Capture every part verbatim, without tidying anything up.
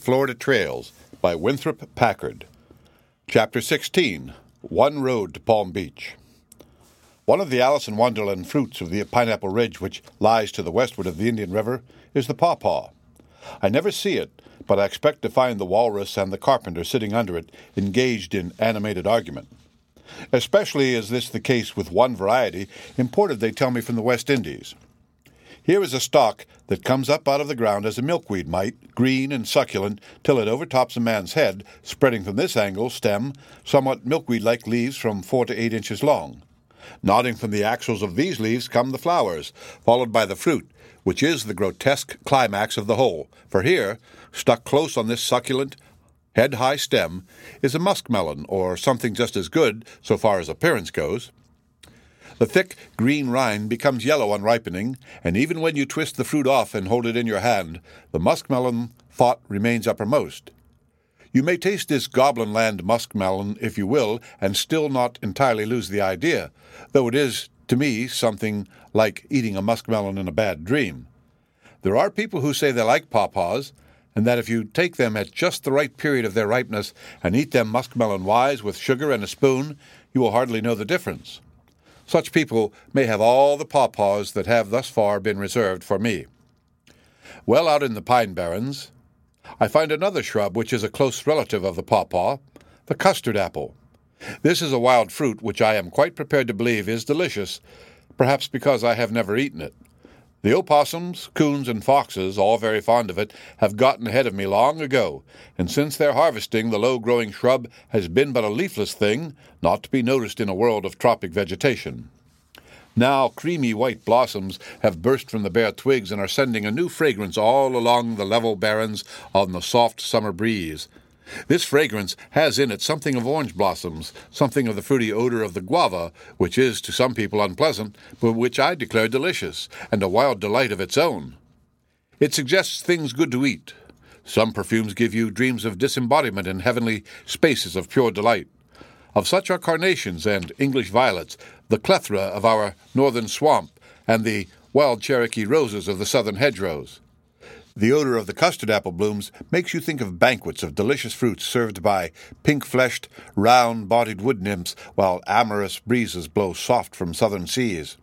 Florida Trails by Winthrop Packard. Chapter sixteen, One Road to Palm Beach. One of the Alice in Wonderland fruits of the Pineapple Ridge, which lies to the westward of the Indian River, is the pawpaw. I never see it, but I expect to find the walrus and the carpenter sitting under it, engaged in animated argument. Especially is this the case with one variety, imported, they tell me, from the West Indies. Here is a stalk that comes up out of the ground as a milkweed might, green and succulent, till it overtops a man's head, spreading from this angle stem somewhat milkweed-like leaves from four to eight inches long. Nodding from the axils of these leaves come the flowers, followed by the fruit, which is the grotesque climax of the whole. For here, stuck close on this succulent, head-high stem, is a muskmelon, or something just as good, so far as appearance goes. The thick green rind becomes yellow on ripening, and even when you twist the fruit off and hold it in your hand, the muskmelon thought remains uppermost. You may taste this Goblinland muskmelon, if you will, and still not entirely lose the idea, though it is, to me, something like eating a muskmelon in a bad dream. There are people who say they like pawpaws, and that if you take them at just the right period of their ripeness and eat them muskmelon-wise with sugar and a spoon, you will hardly know the difference. Such people may have all the pawpaws that have thus far been reserved for me. Well out in the pine barrens, I find another shrub which is a close relative of the pawpaw, the custard apple. This is a wild fruit which I am quite prepared to believe is delicious, perhaps because I have never eaten it. The opossums, coons, and foxes, all very fond of it, have gotten ahead of me long ago, and since their harvesting the low-growing shrub has been but a leafless thing, not to be noticed in a world of tropic vegetation. Now creamy white blossoms have burst from the bare twigs and are sending a new fragrance all along the level barrens on the soft summer breeze. This fragrance has in it something of orange blossoms, something of the fruity odor of the guava, which is to some people unpleasant, but which I declare delicious, and a wild delight of its own. It suggests things good to eat. Some perfumes give you dreams of disembodiment in heavenly spaces of pure delight. Of such are carnations and English violets, the clethra of our northern swamp, and the wild Cherokee roses of the southern hedgerows. The odor of the custard apple blooms makes you think of banquets of delicious fruits served by pink-fleshed, round-bodied wood nymphs, while amorous breezes blow soft from southern seas.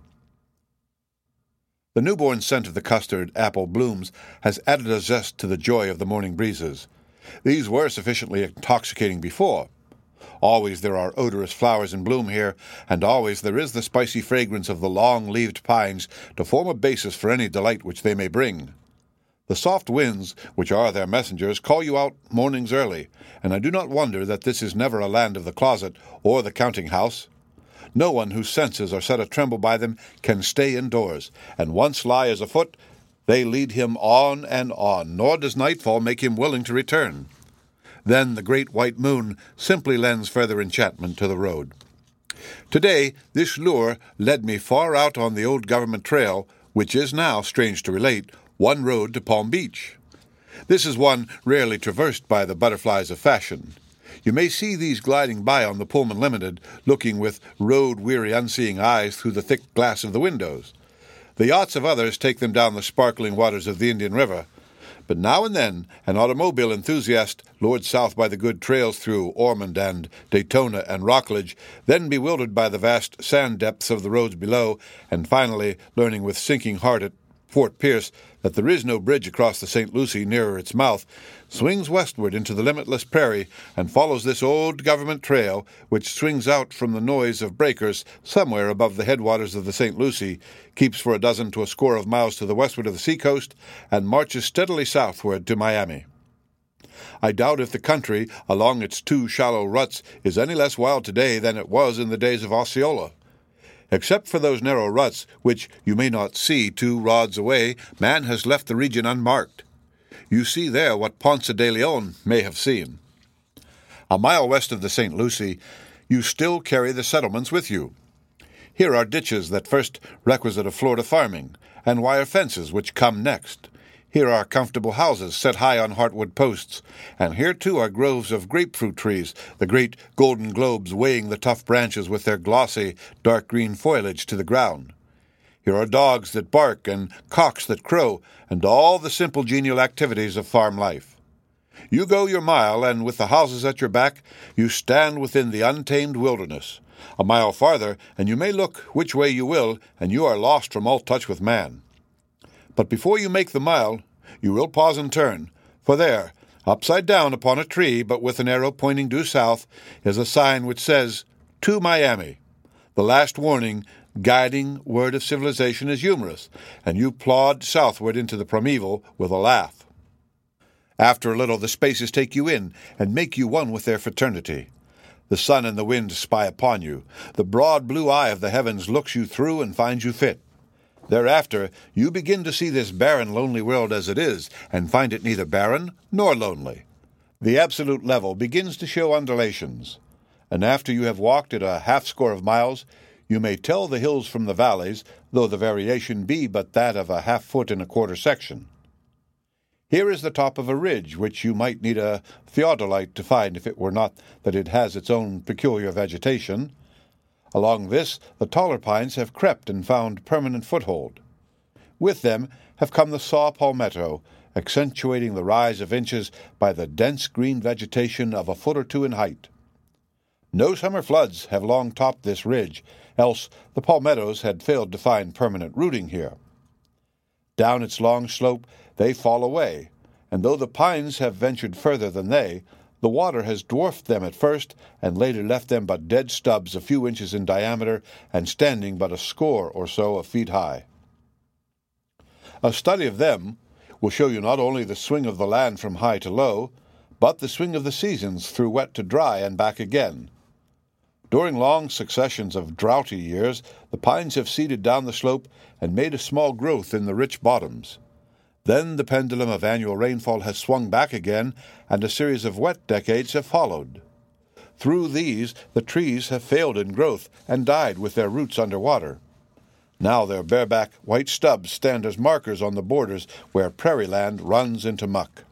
The newborn scent of the custard apple blooms has added a zest to the joy of the morning breezes. These were sufficiently intoxicating before. Always there are odorous flowers in bloom here, and always there is the spicy fragrance of the long-leaved pines to form a basis for any delight which they may bring. The soft winds, which are their messengers, call you out mornings early, and I do not wonder that this is never a land of the closet or the counting-house. No one whose senses are set a-tremble by them can stay indoors, and once lie as afoot, they lead him on and on, nor does nightfall make him willing to return. Then the great white moon simply lends further enchantment to the road. Today, this lure led me far out on the old government trail, which is now, strange to relate, one road to Palm Beach. This is one rarely traversed by the butterflies of fashion. You may see these gliding by on the Pullman Limited, looking with road-weary, unseeing eyes through the thick glass of the windows. The yachts of others take them down the sparkling waters of the Indian River. But now and then an automobile enthusiast lured south by the good trails through Ormond and Daytona and Rockledge, then bewildered by the vast sand depths of the roads below, and finally learning with sinking heart at Fort Pierce that there is no bridge across the Saint Lucie nearer its mouth, swings westward into the limitless prairie and follows this old government trail, which swings out from the noise of breakers somewhere above the headwaters of the Saint Lucie, keeps for a dozen to a score of miles to the westward of the seacoast, and marches steadily southward to Miami. I doubt if the country along its two shallow ruts is any less wild today than it was in the days of Osceola. Except for those narrow ruts, which you may not see two rods away, man has left the region unmarked. You see there what Ponce de Leon may have seen. A mile west of the Saint Lucie, you still carry the settlements with you. Here are ditches that first requisite of Florida farming, and wire fences which come next. Here are comfortable houses set high on heartwood posts, and here too are groves of grapefruit trees, the great golden globes weighing the tough branches with their glossy, dark green foliage to the ground. Here are dogs that bark and cocks that crow, and all the simple genial activities of farm life. You go your mile, and with the houses at your back, you stand within the untamed wilderness. A mile farther, and you may look which way you will, and you are lost from all touch with man. But before you make the mile, you will pause and turn, for there, upside down upon a tree, but with an arrow pointing due south, is a sign which says, "To Miami." The last warning, guiding word of civilization is humorous, and you plod southward into the primeval with a laugh. After a little, the spaces take you in and make you one with their fraternity. The sun and the wind spy upon you. The broad blue eye of the heavens looks you through and finds you fit. Thereafter, you begin to see this barren, lonely world as it is, and find it neither barren nor lonely. The absolute level begins to show undulations, and after you have walked it a half-score of miles, you may tell the hills from the valleys, though the variation be but that of a half-foot and a quarter section. Here is the top of a ridge, which you might need a theodolite to find if it were not that it has its own peculiar vegetation. Along this, the taller pines have crept and found permanent foothold. With them have come the saw palmetto, accentuating the rise of inches by the dense green vegetation of a foot or two in height. No summer floods have long topped this ridge, else the palmettos had failed to find permanent rooting here. Down its long slope they fall away, and though the pines have ventured further than they, the water has dwarfed them at first, and later left them but dead stubs a few inches in diameter and standing but a score or so of feet high. A study of them will show you not only the swing of the land from high to low, but the swing of the seasons through wet to dry and back again. During long successions of droughty years, the pines have seeded down the slope and made a small growth in the rich bottoms. Then the pendulum of annual rainfall has swung back again, and a series of wet decades have followed. Through these, the trees have failed in growth and died with their roots under water. Now their bareback white stubs stand as markers on the borders where prairie land runs into muck.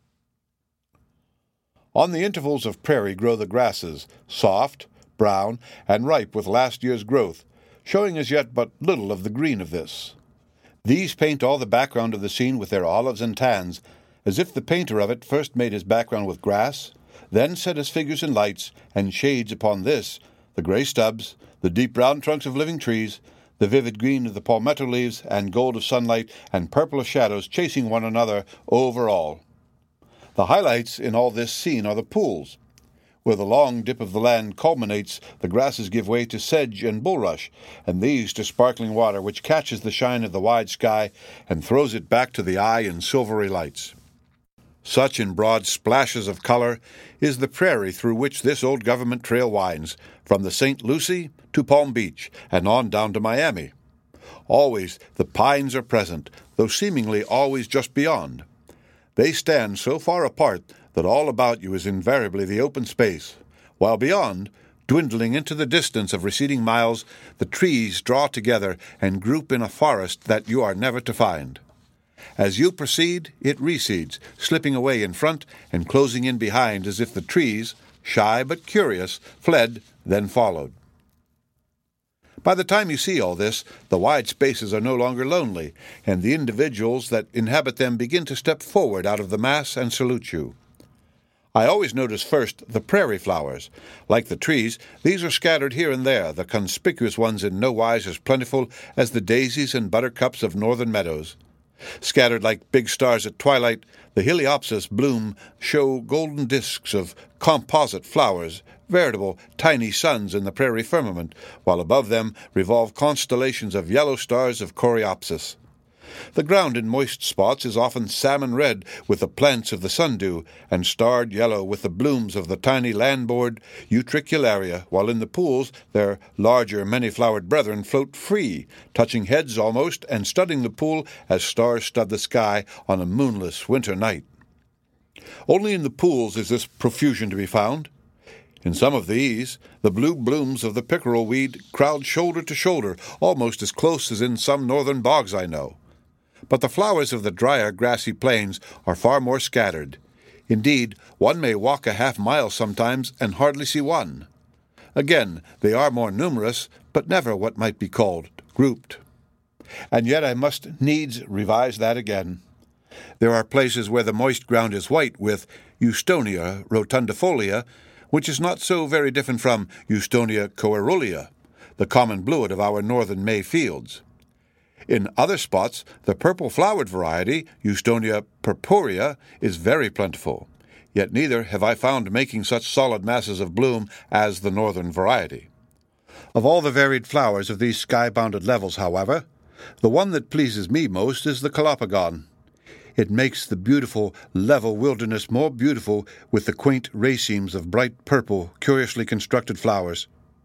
On the intervals of prairie grow the grasses, soft, brown, and ripe with last year's growth, showing as yet but little of the green of this. These paint all the background of the scene with their olives and tans, as if the painter of it first made his background with grass, then set his figures in lights and shades upon this, the gray stubs, the deep brown trunks of living trees, the vivid green of the palmetto leaves, and gold of sunlight, and purple of shadows chasing one another over all. The highlights in all this scene are the pools. Where the long dip of the land culminates, the grasses give way to sedge and bulrush, and these to sparkling water which catches the shine of the wide sky and throws it back to the eye in silvery lights. Such, in broad splashes of color, is the prairie through which this old government trail winds, from the Saint Lucie to Palm Beach, and on down to Miami. Always the pines are present, though seemingly always just beyond. They stand so far apart that all about you is invariably the open space, while beyond, dwindling into the distance of receding miles, the trees draw together and group in a forest that you are never to find. As you proceed, it recedes, slipping away in front and closing in behind as if the trees, shy but curious, fled, then followed. By the time you see all this, the wide spaces are no longer lonely, and the individuals that inhabit them begin to step forward out of the mass and salute you. I always notice first the prairie flowers. Like the trees, these are scattered here and there, the conspicuous ones in no wise as plentiful as the daisies and buttercups of northern meadows. Scattered like big stars at twilight, the Heliopsis bloom show golden discs of composite flowers, veritable tiny suns in the prairie firmament, while above them revolve constellations of yellow stars of Coreopsis. The ground in moist spots is often salmon-red with the plants of the sundew, and starred yellow with the blooms of the tiny land-bored Utricularia, while in the pools their larger many-flowered brethren float free, touching heads almost, and studding the pool as stars stud the sky on a moonless winter night. Only in the pools is this profusion to be found. In some of these, the blue blooms of the pickerel weed crowd shoulder to shoulder, almost as close as in some northern bogs I know. But the flowers of the drier, grassy plains are far more scattered. Indeed, one may walk a half mile sometimes and hardly see one. Again, they are more numerous, but never what might be called grouped. And yet I must needs revise that again. There are places where the moist ground is white with Houstonia rotundifolia, which is not so very different from Houstonia coerulea, the common bluet of our northern May fields. In other spots, the purple-flowered variety, Houstonia purpurea, is very plentiful, yet neither have I found making such solid masses of bloom as the northern variety. Of all the varied flowers of these sky-bounded levels, however, the one that pleases me most is the calopogon. It makes the beautiful, level wilderness more beautiful with the quaint racemes of bright purple, curiously constructed flowers.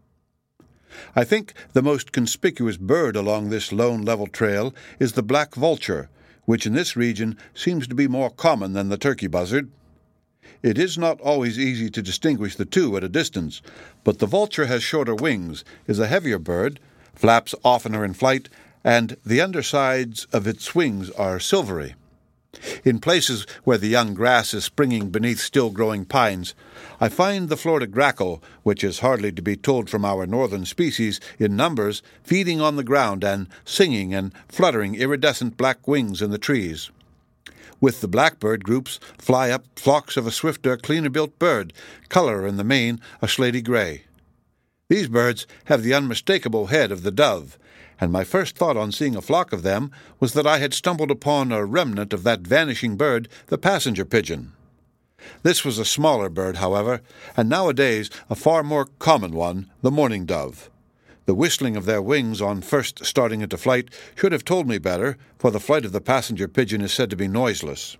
I think the most conspicuous bird along this lone level trail is the black vulture, which in this region seems to be more common than the turkey buzzard. It is not always easy to distinguish the two at a distance, but the vulture has shorter wings, is a heavier bird, flaps oftener in flight, and the undersides of its wings are silvery. In places where the young grass is springing beneath still-growing pines, I find the Florida grackle, which is hardly to be told from our northern species, in numbers, feeding on the ground and singing and fluttering iridescent black wings in the trees. With the blackbird groups fly up flocks of a swifter, cleaner-built bird, color in the main a slaty gray. These birds have the unmistakable head of the dove, and my first thought on seeing a flock of them was that I had stumbled upon a remnant of that vanishing bird, the passenger pigeon. This was a smaller bird, however, and nowadays a far more common one, the mourning dove. The whistling of their wings on first starting into flight should have told me better, for the flight of the passenger pigeon is said to be noiseless.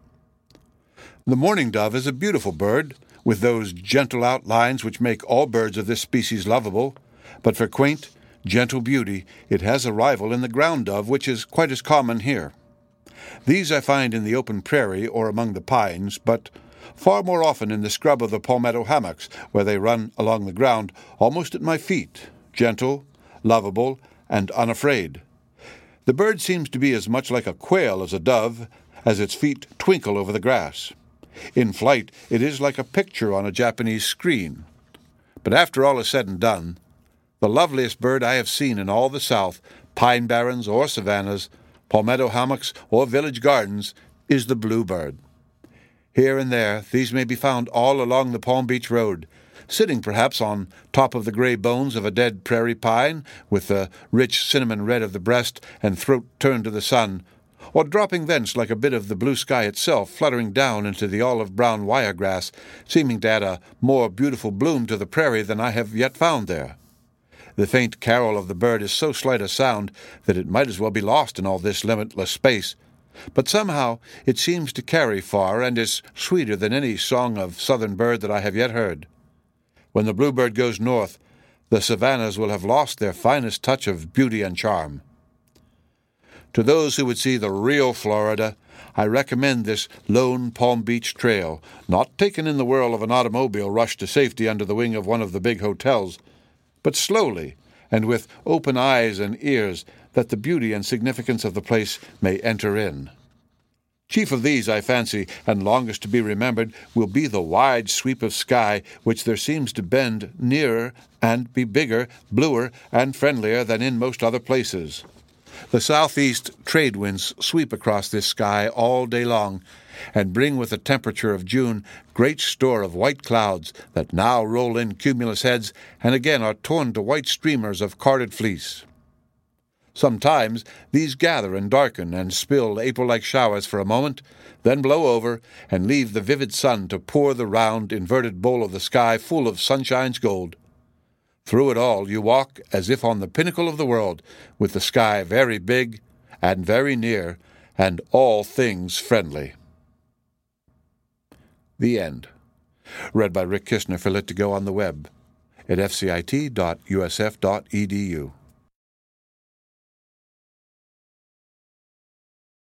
The mourning dove is a beautiful bird, with those gentle outlines which make all birds of this species lovable, but for quaint, gentle beauty, it has a rival in the ground dove, which is quite as common here. These I find in the open prairie or among the pines, but far more often in the scrub of the palmetto hammocks, where they run along the ground almost at my feet, gentle, lovable, and unafraid. The bird seems to be as much like a quail as a dove, as its feet twinkle over the grass. In flight, it is like a picture on a Japanese screen. But after all is said and done, the loveliest bird I have seen in all the South, pine barrens or savannas, palmetto hammocks or village gardens, is the bluebird. Here and there these may be found all along the Palm Beach Road, sitting perhaps on top of the gray bones of a dead prairie pine, with the rich cinnamon red of the breast and throat turned to the sun, or dropping thence like a bit of the blue sky itself, fluttering down into the olive-brown wiregrass, seeming to add a more beautiful bloom to the prairie than I have yet found there. The faint carol of the bird is so slight a sound that it might as well be lost in all this limitless space, but somehow it seems to carry far and is sweeter than any song of southern bird that I have yet heard. When the bluebird goes north, the savannas will have lost their finest touch of beauty and charm. To those who would see the real Florida, I recommend this lone Palm Beach trail, not taken in the whirl of an automobile rushed to safety under the wing of one of the big hotels, but slowly and with open eyes and ears, that the beauty and significance of the place may enter in. Chief of these, I fancy, and longest to be remembered, will be the wide sweep of sky which there seems to bend nearer and be bigger, bluer, and friendlier than in most other places. The southeast trade winds sweep across this sky all day long, and bring with the temperature of June great store of white clouds that now roll in cumulus heads and again are torn to white streamers of carded fleece. Sometimes these gather and darken and spill April-like showers for a moment, then blow over and leave the vivid sun to pour the round, inverted bowl of the sky full of sunshine's gold. Through it all you walk as if on the pinnacle of the world, with the sky very big and very near, and all things friendly. The End. Read by Rick Kistner for Lit to Go on the web at f c i t dot u s f dot e d u.